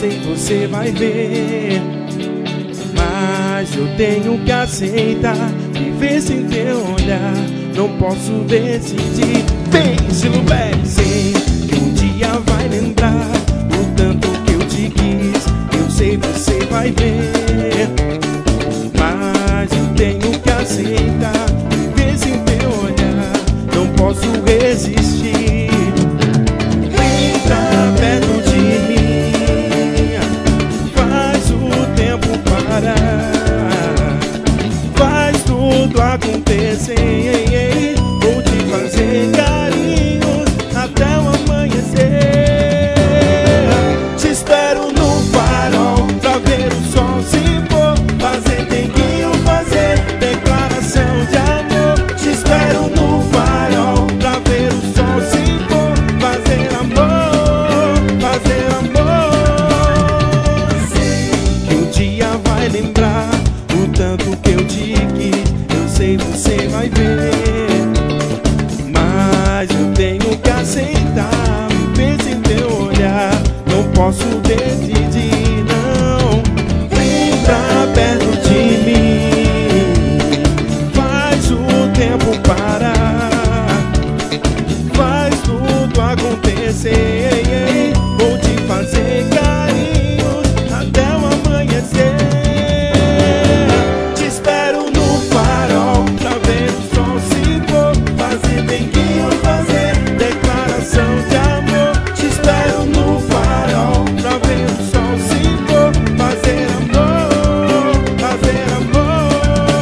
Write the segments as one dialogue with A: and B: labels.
A: sei que você vai ver, mas eu tenho que aceitar, viver sem teu olhar. Não posso decidir. Vem, Silubé, sei que um dia vai lembrar o tanto que eu te quis. Eu sei que você vai ver, mas eu tenho que aceitar, viver sem teu olhar. Não posso resistir. Vem pra perto de mim, faz o tempo parar, faz tudo acontecer. Vou te fazer carinhos até o amanhecer. Te espero no farol pra ver o sol se pôr, fazer denguinho, fazer declaração de amor. Te espero no farol pra ver o sol se pôr, fazer amor, fazer amor. Sei que um dia vai lembrar o tanto que eu te quis. Eu sei você vai ver, mas eu tenho que aceitar, viver sem teu olhar. Não posso decidir, não. Vem pra perto de mim, faz o tempo parar, faz tudo acontecer. Vou te fazer carinhos até o amanhecer. Te espero no farol pra ver o sol se pôr, fazer denguinho, fazer declaração de amor. Te espero no farol pra ver o sol se pôr, fazer amor, fazer amor.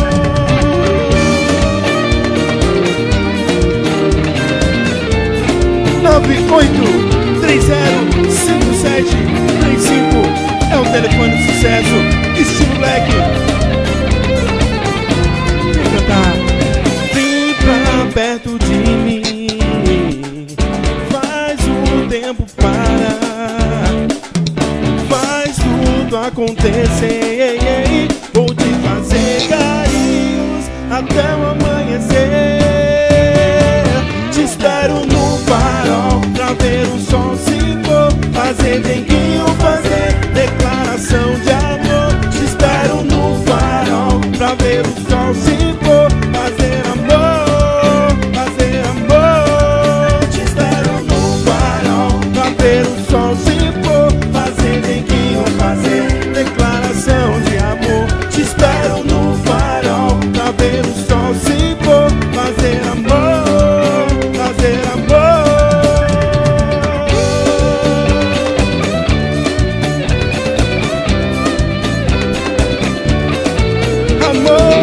A: 98305735 é o telefone de sucesso, estilo black. Vem cantar. Vem pra perto de mim, faz o tempo parar, faz tudo acontecer. Vou te fazer carinhos até o amanhecer. Te espero no farol pra ver o sol se pôr, fazer denguinho, fazer declaração de amor. Te espero no farol pra ver o sol se pôr, fazer amor, fazer amor. Te espero no farol pra ver o sol se pôr, fazer denguinho, fazer declaração de amor. Te espero no farol pra ver o sol se pôr, fazer amor, fazer amor. Amor.